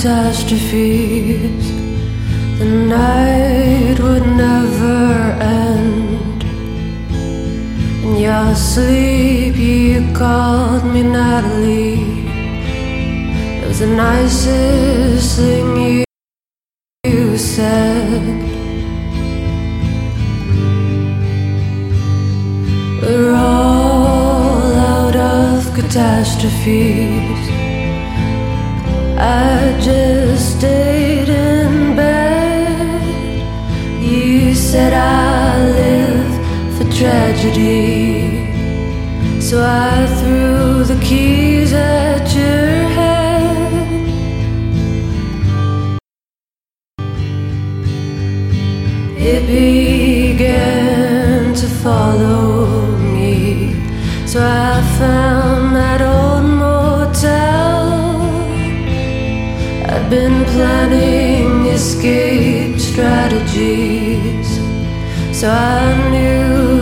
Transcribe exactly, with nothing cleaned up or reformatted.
catastrophes. The night would never end. In your sleep you called me Natalie. It was the nicest thing you, you said. We're all out of catastrophes. I just stayed in bed. You said I live for tragedy, so I threw the keys at your head. It began to follow me, so I found that old motel. I'd been planning escape strategies, so I knew